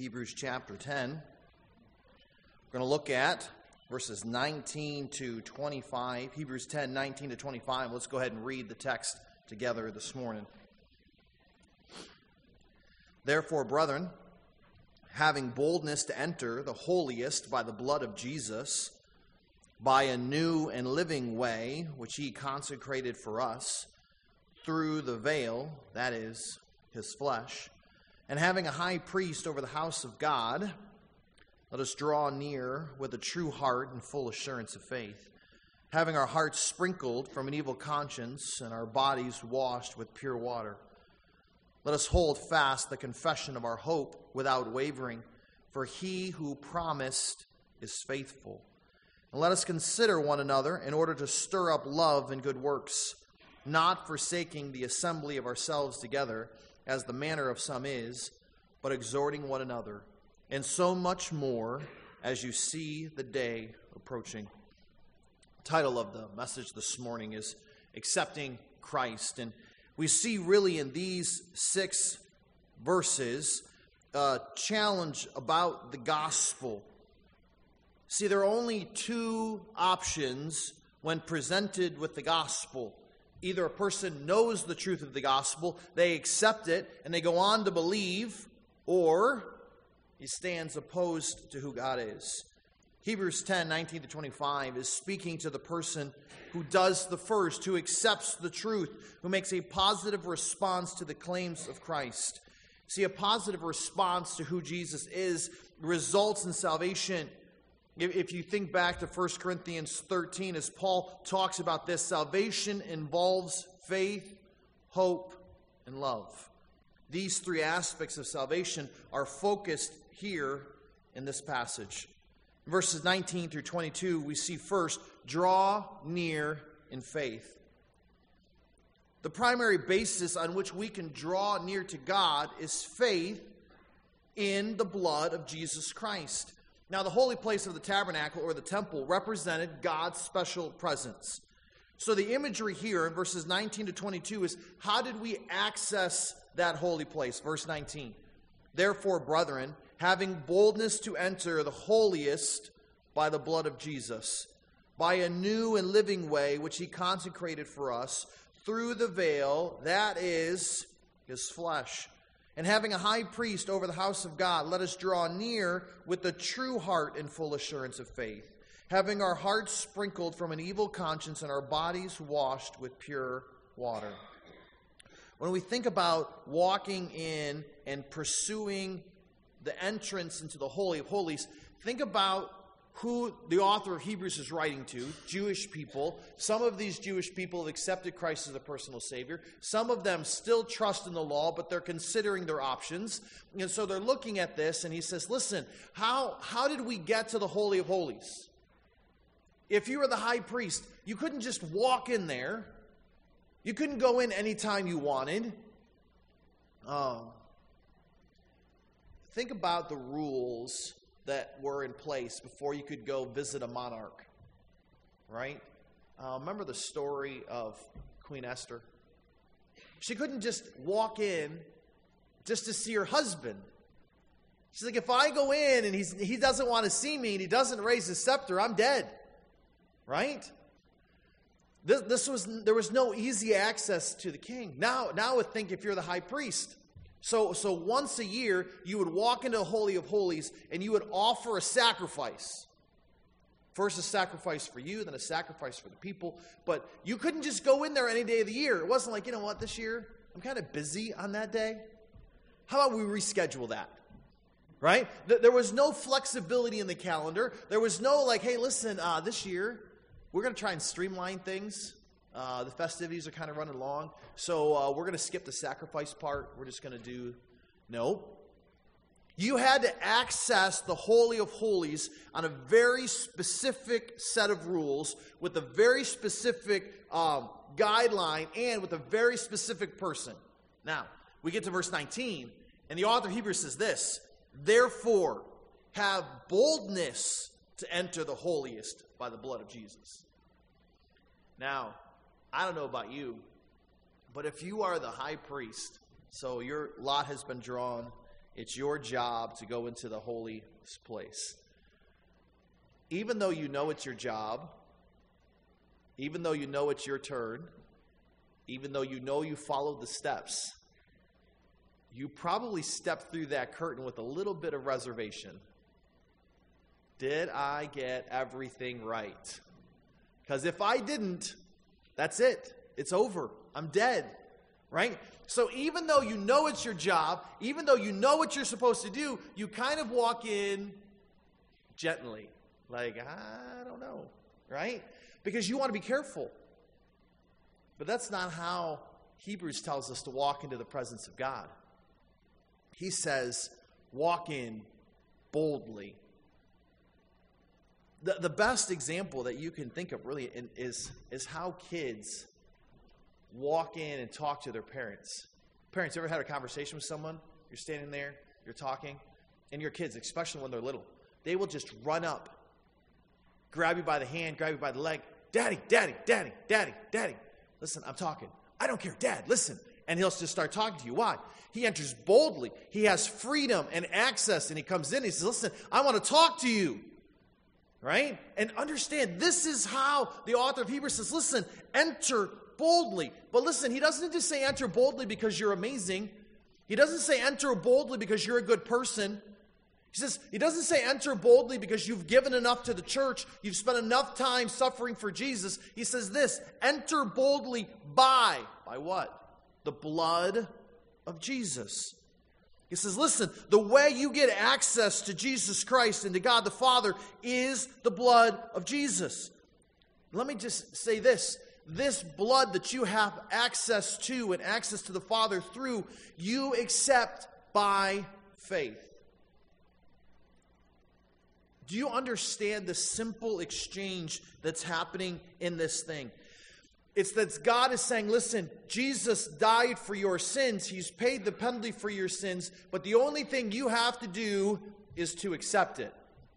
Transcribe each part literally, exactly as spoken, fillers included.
Hebrews chapter ten. We're going to look at verses nineteen to twenty-five. Hebrews ten, nineteen to twenty-five. Let's go ahead and read the text together this morning. Therefore, brethren, having boldness to enter the holiest by the blood of Jesus, by a new and living way which he consecrated for us, through the veil, that is, his flesh, and having a high priest over the house of God, let us draw near with a true heart and full assurance of faith, having our hearts sprinkled from an evil conscience and our bodies washed with pure water. Let us hold fast the confession of our hope without wavering, for he who promised is faithful. And let us consider one another in order to stir up love and good works, not forsaking the assembly of ourselves together, as the manner of some is, but exhorting one another, and so much more as you see the day approaching. The title of the message this morning is Accepting Christ. And we see really in these six verses a challenge about the gospel. See, there are only two options when presented with the gospel. Either a person knows the truth of the gospel, they accept it, and they go on to believe, or he stands opposed to who God is. Hebrews ten, nineteen to twenty-five is speaking to the person who does the first, who accepts the truth, who makes a positive response to the claims of Christ. See, a positive response to who Jesus is results in salvation. If you think back to First Corinthians thirteen, as Paul talks about this, salvation involves faith, hope, and love. These three aspects of salvation are focused here in this passage. In verses nineteen through twenty-two, we see first, draw near in faith. The primary basis on which we can draw near to God is faith in the blood of Jesus Christ. Now, the holy place of the tabernacle or the temple represented God's special presence. So the imagery here in verses nineteen to twenty-two is, how did we access that holy place? Verse nineteen, therefore, brethren, having boldness to enter the holiest by the blood of Jesus, by a new and living way which he consecrated for us, through the veil, that is, his flesh. And having a high priest over the house of God, let us draw near with a true heart and full assurance of faith, having our hearts sprinkled from an evil conscience and our bodies washed with pure water. When we think about walking in and pursuing the entrance into the Holy of Holies, think about who the author of Hebrews is writing to, Jewish people. Some of these Jewish people have accepted Christ as a personal Savior. Some of them still trust in the law, but they're considering their options. And so they're looking at this, and he says, listen, how, how did we get to the Holy of Holies? If you were the high priest, you couldn't just walk in there. You couldn't go in anytime you wanted. Um, think about the rules that were in place before you could go visit a monarch, right? Uh, remember the story of Queen Esther? She couldn't just walk in just to see her husband. She's like, if I go in and he's, he doesn't want to see me and he doesn't raise his scepter, I'm dead, right? This, this was there was no easy access to the king. Now, now I would think if you're the high priest, So, so once a year, you would walk into the Holy of Holies and you would offer a sacrifice. First a sacrifice for you, then a sacrifice for the people. But you couldn't just go in there any day of the year. It wasn't like, you know what, this year, I'm kind of busy on that day. How about we reschedule that? Right? There was no flexibility in the calendar. There was no like, hey, listen, uh, this year, we're going to try and streamline things. Uh, the festivities are kind of running long, so uh, we're going to skip the sacrifice part. We're just going to do, no. You had to access the Holy of Holies on a very specific set of rules with a very specific um, guideline and with a very specific person. Now, we get to verse nineteen, and the author of Hebrews says this, therefore, have boldness to enter the holiest by the blood of Jesus. Now, I don't know about you, but if you are the high priest, so your lot has been drawn, It's your job to go into the holy place. Even though you know it's your job, even though you know it's your turn, even though you know you followed the steps, you probably stepped through that curtain with a little bit of reservation. Did I get everything right? Because if I didn't, that's it. It's over. I'm dead. Right? So even though you know it's your job, even though you know what you're supposed to do, you kind of walk in gently. Like, I don't know. Right? Because you want to be careful. But that's not how Hebrews tells us to walk into the presence of God. He says, walk in boldly. The, the best example that you can think of really is, is how kids walk in and talk to their parents. Parents, ever had a conversation with someone? You're standing there, you're talking, and your kids, especially when they're little, they will just run up, grab you by the hand, grab you by the leg. Daddy, daddy, daddy, daddy, daddy. Listen, I'm talking. I don't care. Dad, listen. And he'll just start talking to you. Why? He enters boldly. He has freedom and access, and he comes in and he says, listen, I want to talk to you. Right? And understand, this is how the author of Hebrews says, listen, enter boldly. But listen, he doesn't just say enter boldly because you're amazing. He doesn't say enter boldly because you're a good person. He says, he doesn't say enter boldly because you've given enough to the church, you've spent enough time suffering for Jesus. He says this, enter boldly by, by what? The blood of Jesus. He says, listen, the way you get access to Jesus Christ and to God the Father is the blood of Jesus. Let me just say this. This blood that you have access to and access to the Father through, you accept by faith. Do you understand the simple exchange that's happening in this thing? It's that God is saying, listen, Jesus died for your sins. He's paid the penalty for your sins. But the only thing you have to do is to accept it.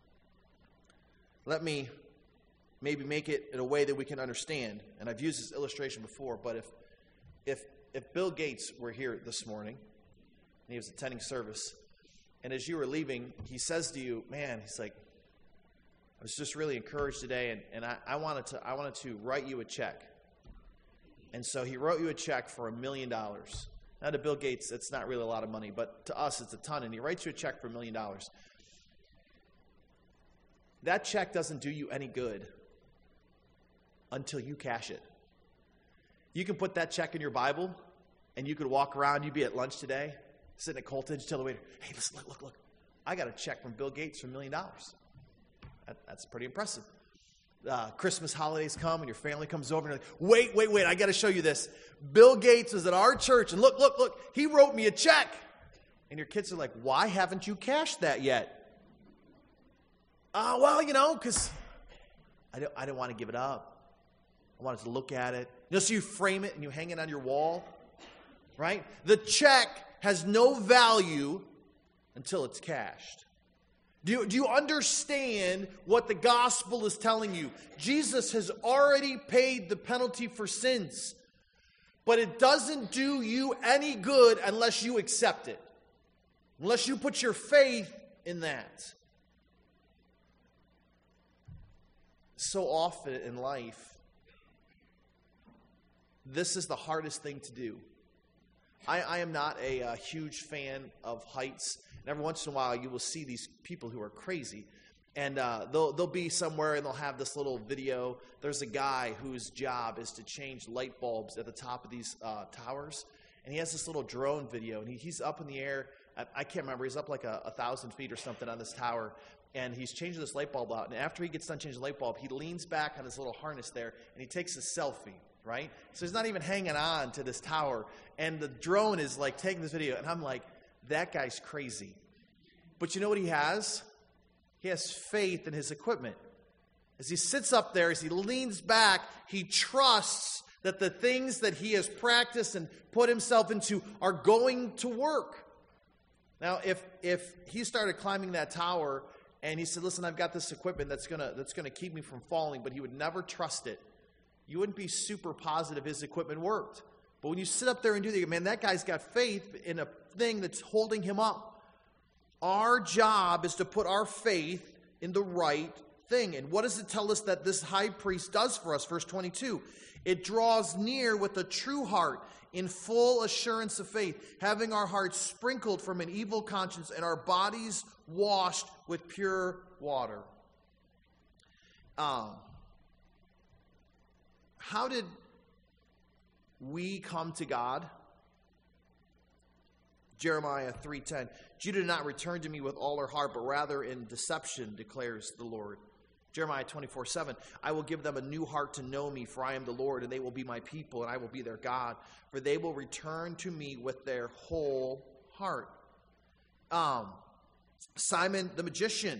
Let me maybe make it in a way that we can understand. And I've used this illustration before, but if if if Bill Gates were here this morning, and he was attending service, and as you were leaving, he says to you, man, he's like, I was just really encouraged today, and, and I, I wanted to I wanted to write you a check. And so he wrote you a check for a million dollars. Now to Bill Gates, that's not really a lot of money, but to us, it's a ton. And he writes you a check for a million dollars. That check doesn't do you any good until you cash it. You can put that check in your Bible, and you could walk around. You'd be at lunch today, sitting at Colton's, tell the waiter, hey, listen, look, look, look. I got a check from Bill Gates for a million dollars. That, that's pretty impressive. Uh, Christmas holidays come and your family comes over and you're like, wait, wait, wait, I got to show you this. Bill Gates was at our church and look, look, look, he wrote me a check. And your kids are like, why haven't you cashed that yet? Uh, well, you know, because I don't, I didn't want to give it up. I wanted to look at it. You know, so you frame it and you hang it on your wall, right? The check has no value until it's cashed. Do you, do you understand what the gospel is telling you? Jesus has already paid the penalty for sins. But it doesn't do you any good unless you accept it. Unless you put your faith in that. So often in life, this is the hardest thing to do. I, I am not a, a huge fan of heights. And every once in a while, you will see these people who are crazy. And uh, they'll, they'll be somewhere and they'll have this little video. There's a guy whose job is to change light bulbs at the top of these uh, towers. And he has this little drone video. And he, he's up in the air. I, I can't remember. He's up like a, a thousand feet or something on this tower. And he's changing this light bulb out. And after he gets done changing the light bulb, he leans back on his little harness there. And he takes a selfie, right? So he's not even hanging on to this tower. And the drone is like taking this video. And I'm like, that guy's crazy. But you know what he has? He has faith in his equipment. As he sits up there, as he leans back, he trusts that the things that he has practiced and put himself into are going to work. Now, if if he started climbing that tower and he said, listen, I've got this equipment that's gonna that's gonna keep me from falling, but he would never trust it, you wouldn't be super positive his equipment worked. But when you sit up there and do that, man, that guy's got faith in a thing that's holding him up. Our job is to put our faith in the right thing. And what does it tell us that this high priest does for us? Verse twenty-two. It draws near with a true heart in full assurance of faith, having our hearts sprinkled from an evil conscience and our bodies washed with pure water. Um, how did we come to God? Jeremiah three ten. Judah did not return to me with all her heart, but rather in deception, declares the Lord. Jeremiah twenty-four seven. I will give them a new heart to know me, for I am the Lord, and they will be my people, and I will be their God. For they will return to me with their whole heart. Um, Simon the magician,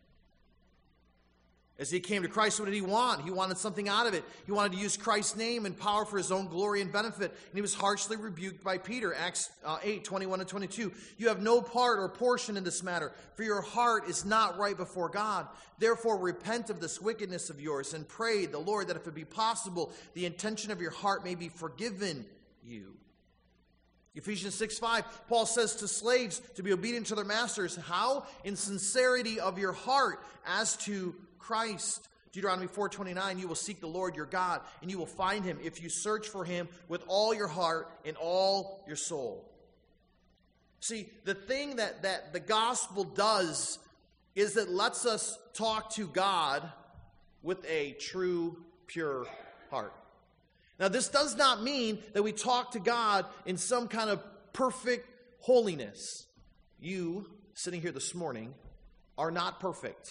as he came to Christ, what did he want? He wanted something out of it. He wanted to use Christ's name and power for his own glory and benefit. And he was harshly rebuked by Peter. Acts uh, eight, twenty-one and twenty-two. You have no part or portion in this matter, for your heart is not right before God. Therefore repent of this wickedness of yours and pray the Lord that if it be possible, the intention of your heart may be forgiven you. Ephesians six five, Paul says to slaves to be obedient to their masters. How? In sincerity of your heart as to Christ. Deuteronomy four twenty-nine, you will seek the Lord your God, and you will find him if you search for him with all your heart and all your soul. See, the thing that, that the gospel does is it lets us talk to God with a true, pure heart. Now, this does not mean that we talk to God in some kind of perfect holiness. You, sitting here this morning, are not perfect.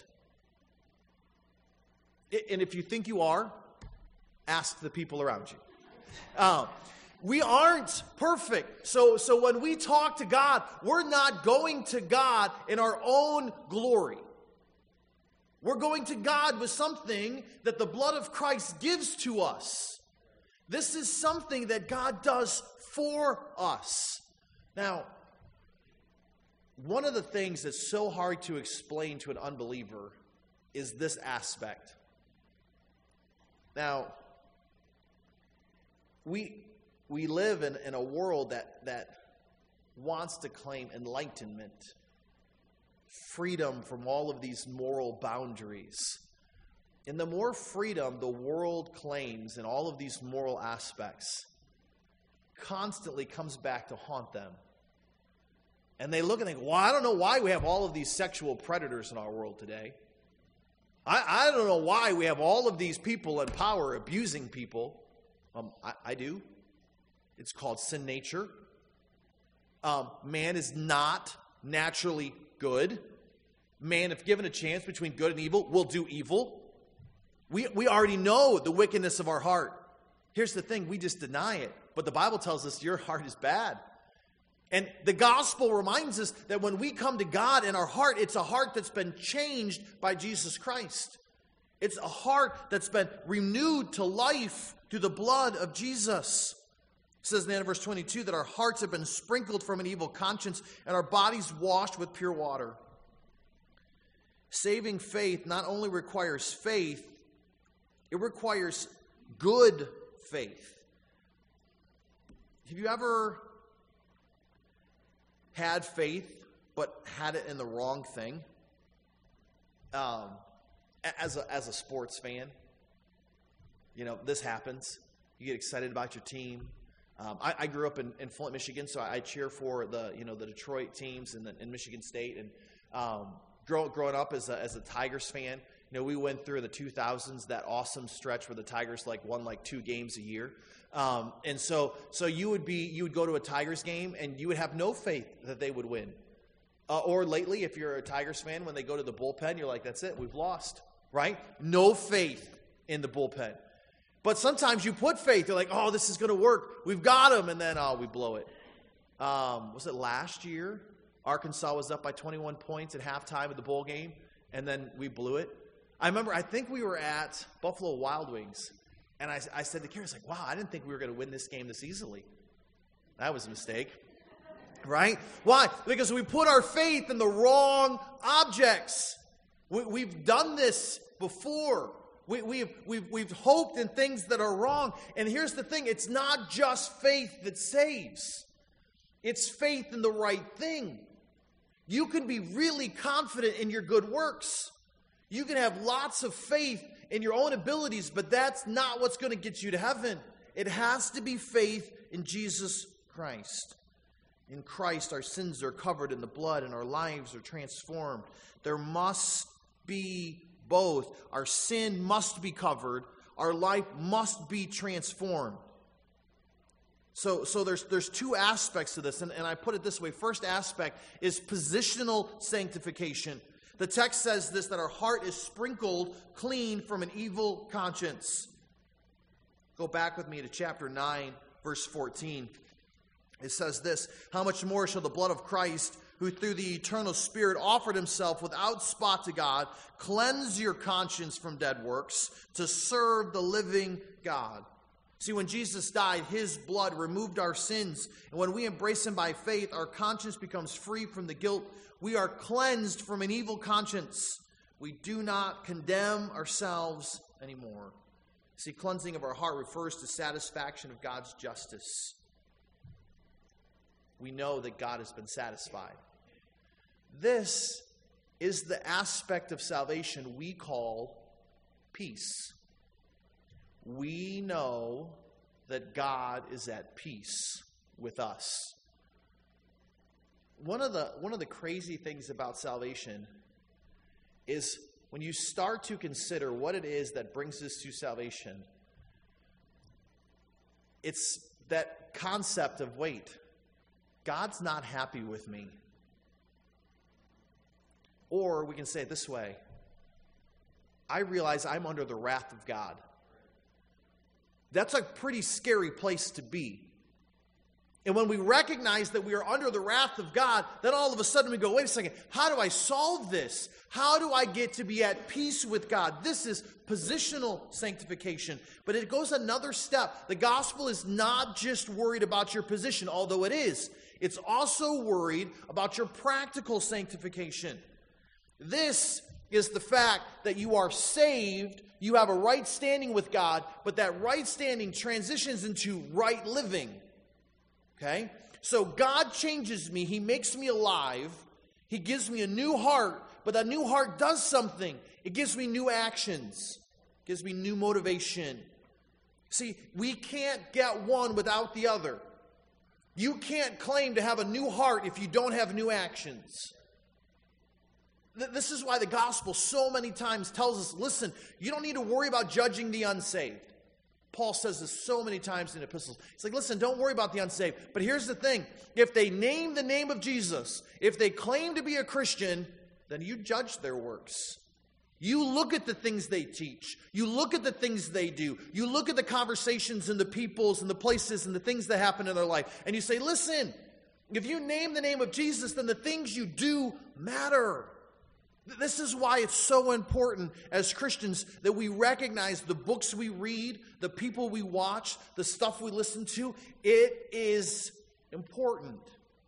And if you think you are, ask the people around you. Um, we aren't perfect. So, so when we talk to God, we're not going to God in our own glory. We're going to God with something that the blood of Christ gives to us. This is something that God does for us. Now, one of the things that's so hard to explain to an unbeliever is this aspect. Now, we we live in, in a world that, that wants to claim enlightenment, freedom from all of these moral boundaries. And the more freedom the world claims in all of these moral aspects, constantly comes back to haunt them. And they look and think, well, I don't know why we have all of these sexual predators in our world today. I, I don't know why we have all of these people in power abusing people. Um, I, I do. It's called sin nature. Um, man is not naturally good. Man, if given a chance between good and evil, will do evil. We, we already know the wickedness of our heart. Here's the thing, we just deny it. But the Bible tells us your heart is bad. And the gospel reminds us that when we come to God in our heart, it's a heart that's been changed by Jesus Christ. It's a heart that's been renewed to life through the blood of Jesus. It says in the end of verse twenty-two that our hearts have been sprinkled from an evil conscience and our bodies washed with pure water. Saving faith not only requires faith, it requires good faith. Have you ever had faith but had it in the wrong thing? Um, as a, as a sports fan, you know, this happens. You get excited about your team. Um, I, I grew up in, in Flint, Michigan, so I, I cheer for the you know the Detroit teams in, the, in Michigan State. And um, grow, growing up as a, as a Tigers fan, you know, we went through the two thousands, that awesome stretch where the Tigers like won like two games a year. Um, and so, so you would be, you would go to a Tigers game and you would have no faith that they would win. Uh, or lately, if you're a Tigers fan, when they go to the bullpen, you're like, that's it, we've lost, right? No faith in the bullpen. But sometimes you put faith. You're like, oh, this is going to work. We've got them. And then, oh, we blow it. Um, was it last year? Arkansas was up by twenty-one points at halftime of the bowl game. And then we blew it. I remember, I think we were at Buffalo Wild Wings. And I, I said to Kara, I was like, wow, I didn't think we were going to win this game this easily. That was a mistake. Right? Why? Because we put our faith in the wrong objects. We, we've done this before. We, we've, we've, we've hoped in things that are wrong. And here's the thing. It's not just faith that saves. It's faith in the right thing. You can be really confident in your good works. You can have lots of faith in your own abilities, but that's not what's going to get you to heaven. It has to be faith in Jesus Christ. In Christ, our sins are covered in the blood and our lives are transformed. There must be both. Our sin must be covered. Our life must be transformed. So, so there's, there's two aspects to this, and, and I put it this way. First aspect is positional sanctification. The text says this, that our heart is sprinkled clean from an evil conscience. Go back with me to chapter nine, verse fourteen. It says this, how much more shall the blood of Christ, who through the eternal Spirit offered himself without spot to God, cleanse your conscience from dead works to serve the living God. See, when Jesus died, his blood removed our sins. And when we embrace him by faith, our conscience becomes free from the guilt. We are cleansed from an evil conscience. We do not condemn ourselves anymore. See, cleansing of our heart refers to satisfaction of God's justice. We know that God has been satisfied. This is the aspect of salvation we call peace. We know that God is at peace with us. One of the, one of the crazy things about salvation is when you start to consider what it is that brings us to salvation, it's that concept of, wait, God's not happy with me. Or we can say it this way, I realize I'm under the wrath of God. That's a pretty scary place to be. And when we recognize that we are under the wrath of God, then all of a sudden we go, wait a second, how do I solve this? How do I get to be at peace with God? This is positional sanctification. But it goes another step. The gospel is not just worried about your position, although it is. It's also worried about your practical sanctification. This is the fact that you are saved, you have a right standing with God, but that right standing transitions into right living. Okay? So God changes me, he makes me alive, he gives me a new heart, but that new heart does something. It gives me new actions, it gives me new motivation. See, we can't get one without the other. You can't claim to have a new heart if you don't have new actions. This is why the gospel so many times tells us, listen, you don't need to worry about judging the unsaved. Paul says this so many times in epistles. He's like, listen, don't worry about the unsaved. But here's the thing. If they name the name of Jesus, if they claim to be a Christian, then you judge their works. You look at the things they teach. You look at the things they do. You look at the conversations and the peoples and the places and the things that happen in their life. And you say, listen, if you name the name of Jesus, then the things you do matter. This is why it's so important as Christians that we recognize the books we read, the people we watch, the stuff we listen to. It is important.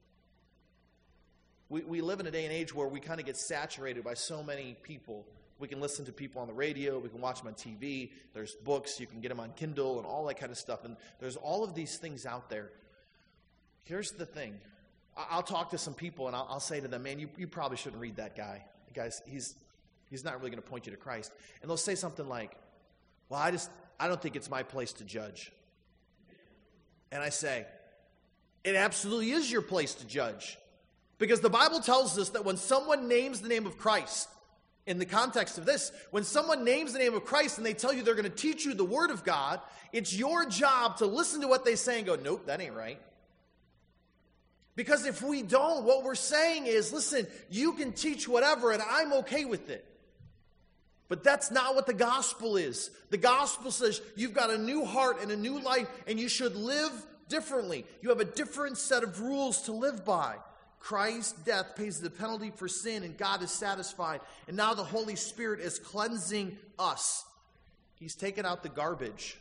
We, we live in a day and age where we kind of get saturated by so many people. We can listen to people on the radio, we can watch them on T V, there's books, you can get them on Kindle and all that kind of stuff. And there's all of these things out there. Here's the thing. I'll talk to some people and I'll, I'll say to them, man, you, you probably shouldn't read that guy. Guys, he's he's not really going to point you to Christ. And they'll say something like, well, I just, I don't think it's my place to judge. And I say, it absolutely is your place to judge. Because the Bible tells us that when someone names the name of Christ, in the context of this, when someone names the name of Christ and they tell you they're going to teach you the Word of God, it's your job to listen to what they say and go, nope, that ain't right. Because if we don't, what we're saying is, listen, you can teach whatever and I'm okay with it. But that's not what the gospel is. The gospel says you've got a new heart and a new life and you should live differently. You have a different set of rules to live by. Christ's death pays the penalty for sin and God is satisfied. And now the Holy Spirit is cleansing us. He's taken out the garbage.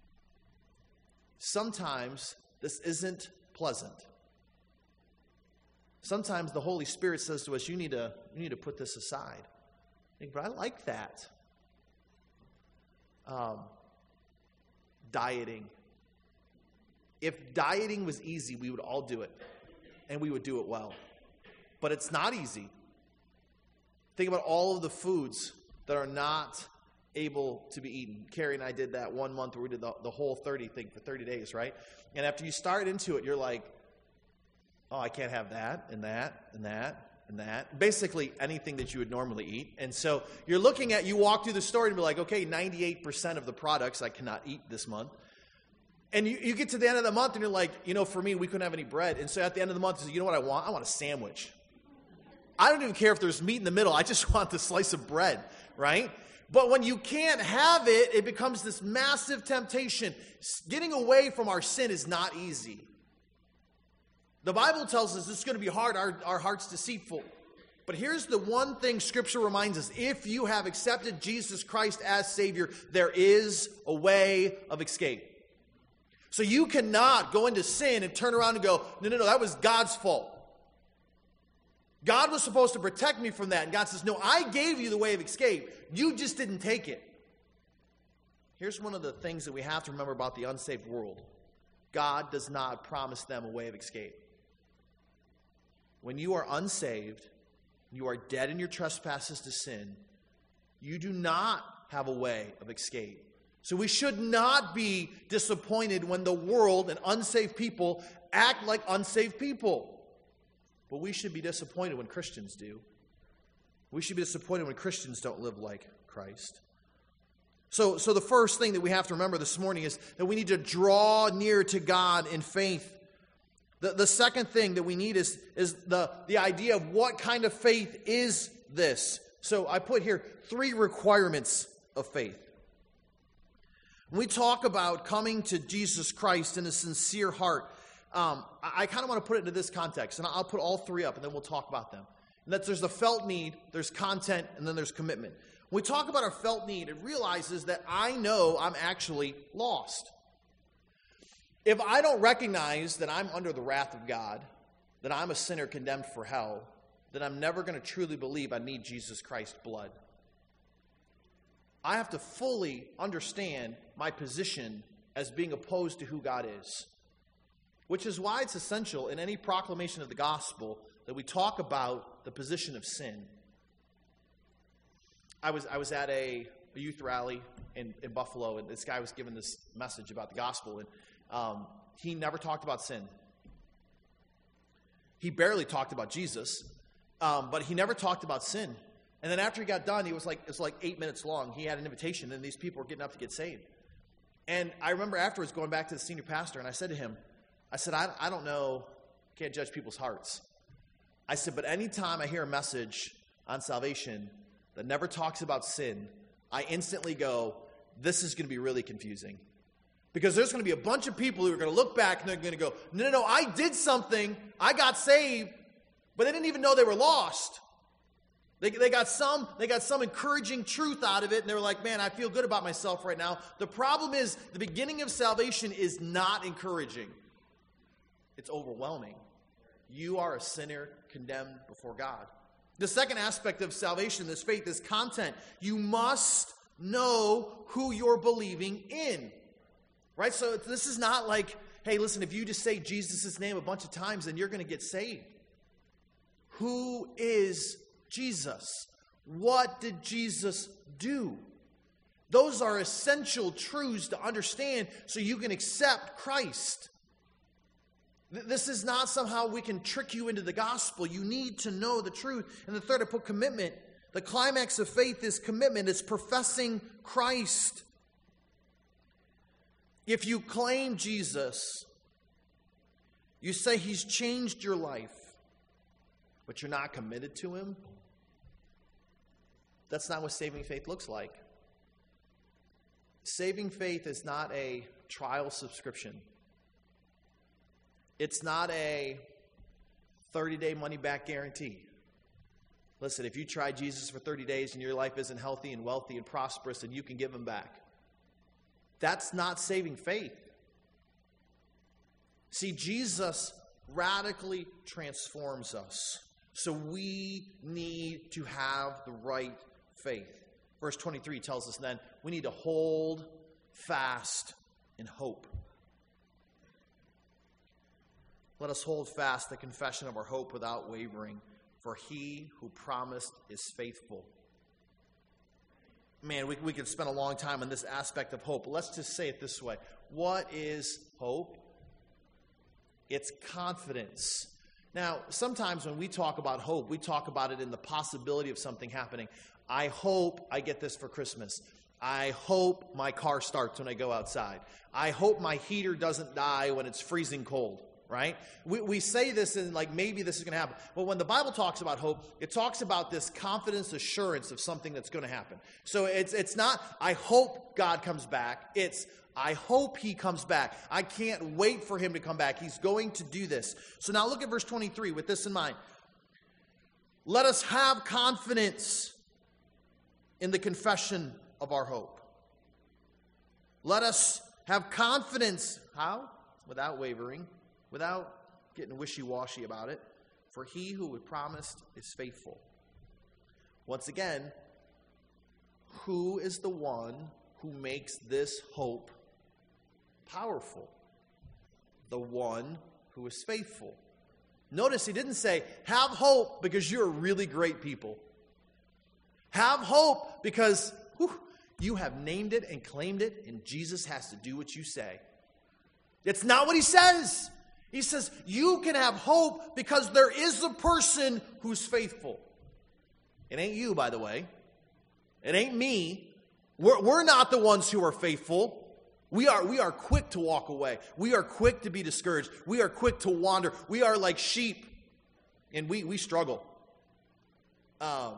Sometimes this isn't pleasant. Sometimes the Holy Spirit says to us, you need to, you need to put this aside. I think, but I like that. Um, dieting. If dieting was easy, we would all do it. And we would do it well. but it's not easy. Think about all of the foods that are not able to be eaten. Carrie and I did that one month where we did the, the whole thirty thing for thirty days, right? And after you start into it, you're like, oh, I can't have that and that and that and that. Basically, anything that you would normally eat. And so you're looking at, you walk through the store and be like, okay, ninety-eight percent of the products I cannot eat this month. And you, you get to the end of the month and you're like, you know, for me, we couldn't have any bread. And so at the end of the month, you know what I want? I want a sandwich. I don't even care if there's meat in the middle. I just want the slice of bread, right? But when you can't have it, it becomes this massive temptation. Getting away from our sin is not easy. The Bible tells us it's going to be hard, our, our heart's deceitful. But here's the one thing Scripture reminds us. If you have accepted Jesus Christ as Savior, there is a way of escape. So you cannot go into sin and turn around and go, no, no, no, that was God's fault. God was supposed to protect me from that. And God says, no, I gave you the way of escape. You just didn't take it. Here's one of the things that we have to remember about the unsaved world. God does not promise them a way of escape. When you are unsaved, you are dead in your trespasses to sin, you do not have a way of escape. So we should not be disappointed when the world and unsaved people act like unsaved people. But we should be disappointed when Christians do. We should be disappointed when Christians don't live like Christ. So, so the first thing that we have to remember this morning is that we need to draw near to God in faith. The, the second thing that we need is, is the, the idea of what kind of faith is this. So I put here three requirements of faith. When we talk about coming to Jesus Christ in a sincere heart, Um, I, I kind of want to put it into this context, and I'll put all three up, and then we'll talk about them. And that there's a felt need, there's content, and then there's commitment. When we talk about our felt need, it realizes that I know I'm actually lost. If I don't recognize that I'm under the wrath of God, that I'm a sinner condemned for hell, then I'm never going to truly believe I need Jesus Christ's blood. I have to fully understand my position as being opposed to who God is. Which is why it's essential in any proclamation of the gospel that we talk about the position of sin. I was I was at a, a youth rally in, in Buffalo, and this guy was giving this message about the gospel, and um, he never talked about sin. He barely talked about Jesus, um, but he never talked about sin. And then after he got done, he was like it was like eight minutes long. He had an invitation, and these people were getting up to get saved. And I remember afterwards going back to the senior pastor, and I said to him, I said, I, I don't know, can't judge people's hearts. I said, but anytime I hear a message on salvation that never talks about sin, I instantly go, this is going to be really confusing. Because there's going to be a bunch of people who are going to look back and they're going to go, no, no, no, I did something, I got saved, but they didn't even know they were lost. They, they got some, they got some encouraging truth out of it, and they were like, man, I feel good about myself right now. The problem is, the beginning of salvation is not encouraging. It's overwhelming. You are a sinner condemned before God. The second aspect of salvation, this faith, is content. You must know who you're believing in. Right? So this is not like, hey, listen, if you just say Jesus' name a bunch of times, then you're going to get saved. Who is Jesus? What did Jesus do? Those are essential truths to understand so you can accept Christ. This is not somehow we can trick you into the gospel. You need to know the truth. And the third, I put commitment. The climax of faith is commitment. It's professing Christ. If you claim Jesus, you say he's changed your life, but you're not committed to him, that's not what saving faith looks like. Saving faith is not a trial subscription. It's not a thirty-day money-back guarantee. Listen, if you try Jesus for thirty days and your life isn't healthy and wealthy and prosperous, then you can give him back. That's not saving faith. See, Jesus radically transforms us. So we need to have the right faith. Verse twenty-three tells us then we need to hold fast in hope. Let us hold fast the confession of our hope without wavering, for he who promised is faithful. Man, we, we could spend a long time on this aspect of hope. Let's just say it this way. What is hope? It's confidence. Now, sometimes when we talk about hope, we talk about it in the possibility of something happening. I hope I get this for Christmas. I hope my car starts when I go outside. I hope my heater doesn't die when it's freezing cold, right? We, we say this and like maybe this is going to happen. But when the Bible talks about hope, it talks about this confidence, assurance of something that's going to happen. So it's it's not, I hope God comes back. It's, I hope he comes back. I can't wait for him to come back. He's going to do this. So now look at verse twenty-three with this in mind. Let us have confidence in the confession of our hope. Let us have confidence. How? Without wavering, without getting wishy-washy about it. For he who had promised is faithful. Once again, who is the one who makes this hope powerful? The one who is faithful. Notice he didn't say, have hope because you're really great people. Have hope because whew, you have named it and claimed it, and Jesus has to do what you say. It's not what he says. He says, you can have hope because there is a person who's faithful. It ain't you, by the way. It ain't me. We're, we're not the ones who are faithful. We are, we are quick to walk away. We are quick to be discouraged. We are quick to wander. We are like sheep, and we, we struggle. Um,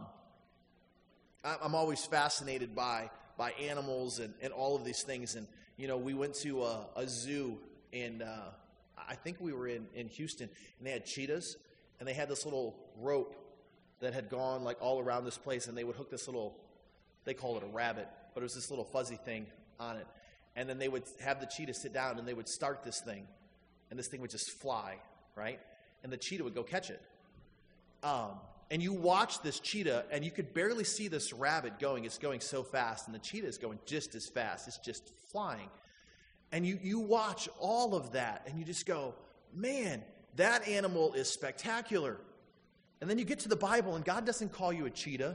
I'm always fascinated by, by animals and, and all of these things. And, you know, we went to a, a zoo in, uh, I think we were in, in Houston, and they had cheetahs, and they had this little rope that had gone like all around this place, and they would hook this little, they call it a rabbit, but it was this little fuzzy thing on it. And then they would have the cheetah sit down, and they would start this thing, and this thing would just fly, right? And the cheetah would go catch it. Um, and you watch this cheetah, and you could barely see this rabbit going. It's going so fast, and the cheetah is going just as fast. It's just flying. And you, you watch all of that, and you just go, man, that animal is spectacular. And then you get to the Bible, and God doesn't call you a cheetah.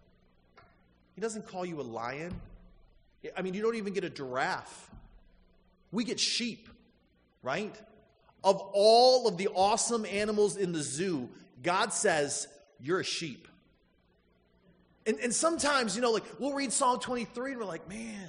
He doesn't call you a lion. I mean, you don't even get a giraffe. We get sheep, right? Of all of the awesome animals in the zoo, God says, you're a sheep. And, and sometimes, you know, like, we'll read Psalm twenty-three, and we're like, man,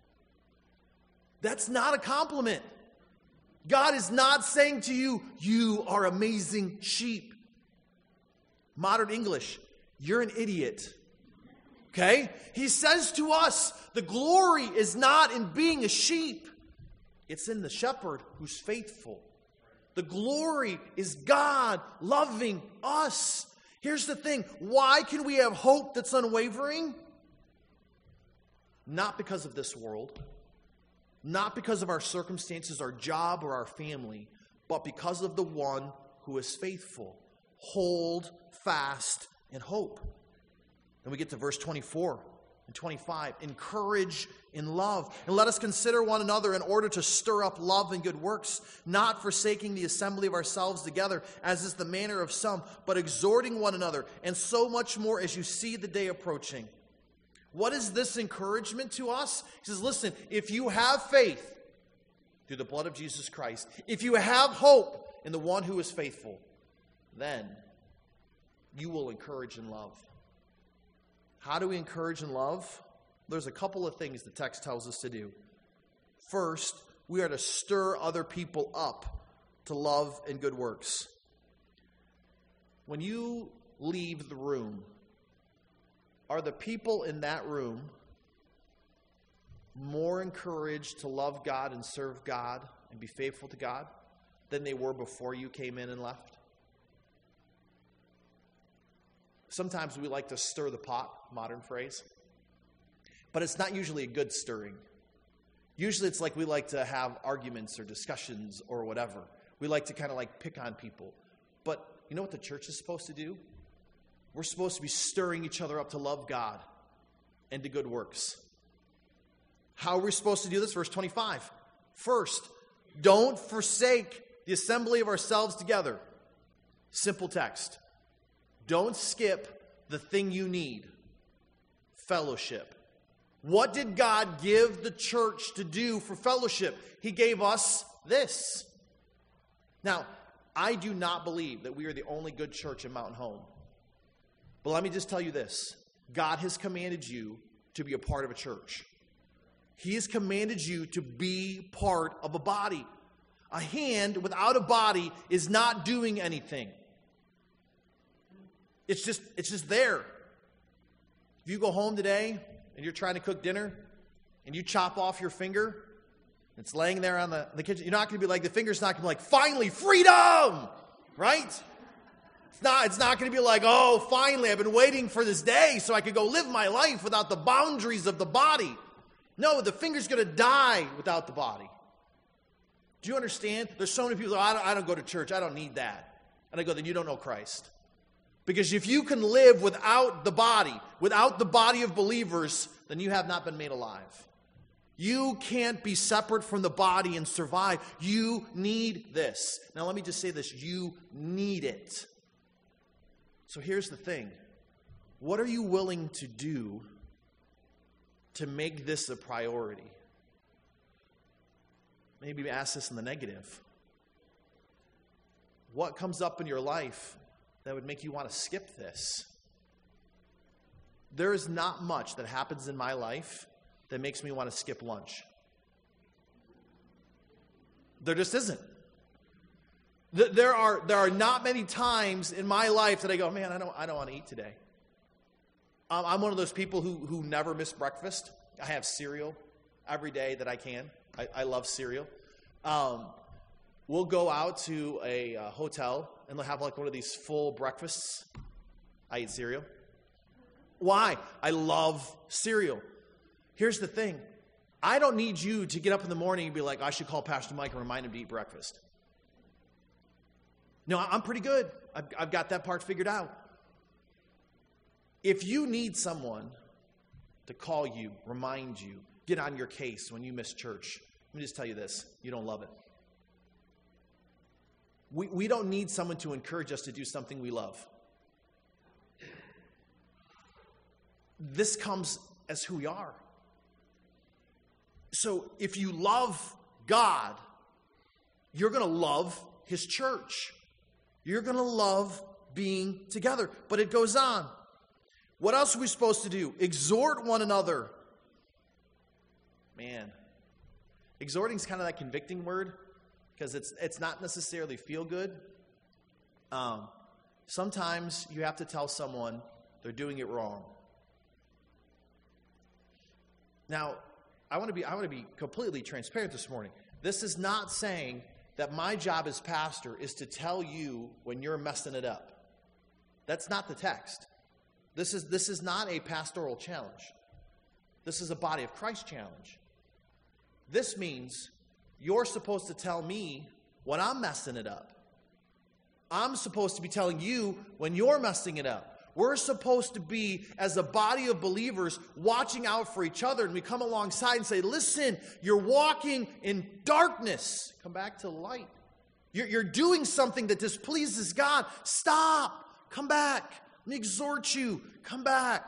that's not a compliment. God is not saying to you, you are amazing sheep. Modern English, you're an idiot. Okay? He says to us, the glory is not in being a sheep. It's in the shepherd who's faithful. The glory is God loving us. Here's the thing. Why can we have hope that's unwavering? Not because of this world. Not because of our circumstances, our job, or our family. But because of the one who is faithful. Hold fast in hope. And we get to verse twenty-four and twenty-five. Encourage in love. And let us consider one another in order to stir up love and good works, not forsaking the assembly of ourselves together, as is the manner of some, but exhorting one another, and so much more as you see the day approaching. What is this encouragement to us? He says, listen, if you have faith through the blood of Jesus Christ, if you have hope in the one who is faithful, then you will encourage in love. How do we encourage in love? There's a couple of things the text tells us to do. First, we are to stir other people up to love and good works. When you leave the room, are the people in that room more encouraged to love God and serve God and be faithful to God than they were before you came in and left? Sometimes we like to stir the pot, modern phrase. But it's not usually a good stirring. Usually it's like we like to have arguments or discussions or whatever. We like to kind of like pick on people. But you know what the church is supposed to do? We're supposed to be stirring each other up to love God and to good works. How are we supposed to do this? Verse twenty-five. First, don't forsake the assembly of ourselves together. Simple text. Don't skip the thing you need, fellowship. What did God give the church to do for fellowship? He gave us this. Now, I do not believe that we are the only good church in Mountain Home. But let me just tell you this. God has commanded you to be a part of a church. He has commanded you to be part of a body. A hand without a body is not doing anything. It's just, it's just there. If you go home today and you're trying to cook dinner and you chop off your finger, it's laying there on the, the kitchen, you're not going to be like, the finger's not going to be like, finally, freedom! Right? It's not, it's not going to be like, oh, finally, I've been waiting for this day so I could go live my life without the boundaries of the body. No, the finger's going to die without the body. Do you understand? There's so many people, oh, I don't, I don't go to church, I don't need that. And I go, then you don't know Christ. Because if you can live without the body, without the body of believers, then you have not been made alive. You can't be separate from the body and survive. You need this. Now let me just say this. You need it. So here's the thing. What are you willing to do to make this a priority? Maybe ask this in the negative. What comes up in your life that would make you want to skip this? There is not much that happens in my life that makes me want to skip lunch. There just isn't. There are, there are not many times in my life that I go, man, I don't, I don't want to eat today. Um, I'm one of those people who, who never miss breakfast. I have cereal every day that I can. I, I love cereal. Um, we'll go out to a uh, hotel and they'll have like one of these full breakfasts. I eat cereal. Why? I love cereal. Here's the thing. I don't need you to get up in the morning and be like, I should call Pastor Mike and remind him to eat breakfast. No, I'm pretty good. I've, I've got that part figured out. If you need someone to call you, remind you, get on your case when you miss church, let me just tell you this. You don't love it. We, we don't need someone to encourage us to do something we love. This comes as who we are. So if you love God, you're going to love His church. You're going to love being together. But it goes on. What else are we supposed to do? Exhort one another. Man, exhorting is kind of that convicting word because it's it's not necessarily feel good. Um, sometimes you have to tell someone they're doing it wrong. Now, I want to be I want to be completely transparent this morning. This is not saying that my job as pastor is to tell you when you're messing it up. That's not the text. This is this is not a pastoral challenge. This is a body of Christ challenge. This means you're supposed to tell me when I'm messing it up. I'm supposed to be telling you when you're messing it up. We're supposed to be, as a body of believers, watching out for each other. And we come alongside and say, listen, you're walking in darkness. Come back to light. You're, you're doing something that displeases God. Stop. Come back. Let me exhort you. Come back.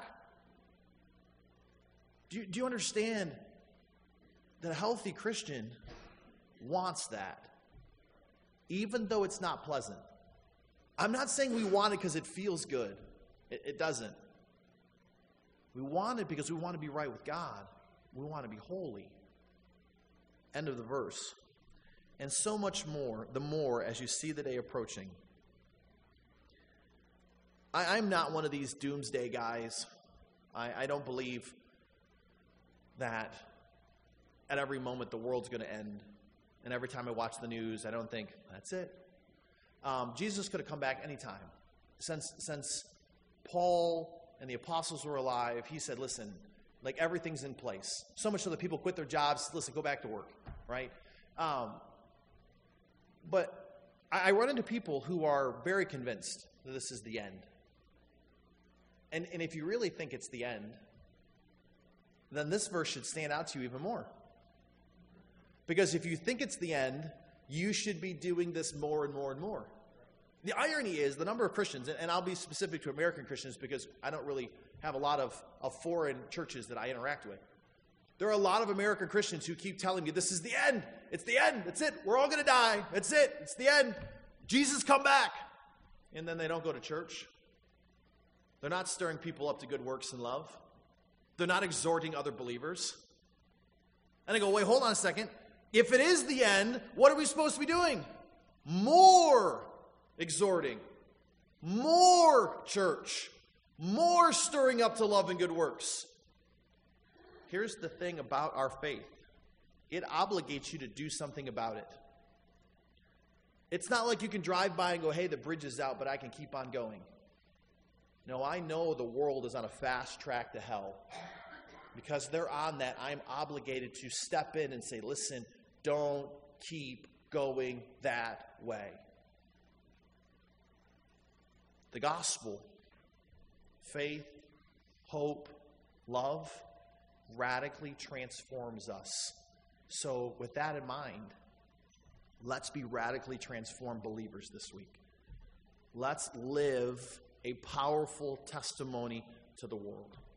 Do you, do you understand that a healthy Christian wants that, even though it's not pleasant? I'm not saying we want it because it feels good. It, it doesn't. We want it because we want to be right with God. We want to be holy. End of the verse. And so much more, the more as you see the day approaching. I, I'm not one of these doomsday guys. I, I don't believe that at every moment the world's going to end. And every time I watch the news, I don't think, that's it. Um, Jesus could have come back anytime. Since, since Paul and the apostles were alive, he said, listen, like everything's in place. So much so that people quit their jobs. Listen, go back to work, right? Um, but I, I run into people who are very convinced that this is the end. And, and if you really think it's the end, then this verse should stand out to you even more. Because if you think it's the end, you should be doing this more and more and more. The irony is the number of Christians, and I'll be specific to American Christians because I don't really have a lot of, of foreign churches that I interact with. There are a lot of American Christians who keep telling me, this is the end. It's the end. That's it. We're all going to die. That's it. It's the end. Jesus, come back. And then they don't go to church. They're not stirring people up to good works and love. They're not exhorting other believers. And I go, wait, hold on a second. If it is the end, what are we supposed to be doing? More exhorting, more church, more stirring up to love and good works. Here's the thing about our faith. It obligates you to do something about it. It's not like you can drive by and go, hey, the bridge is out, but I can keep on going. No, I know the world is on a fast track to hell. Because they're on that, I'm obligated to step in and say, listen, don't keep going that way. The gospel, faith, hope, love, radically transforms us. So with that in mind, let's be radically transformed believers this week. Let's live a powerful testimony to the world.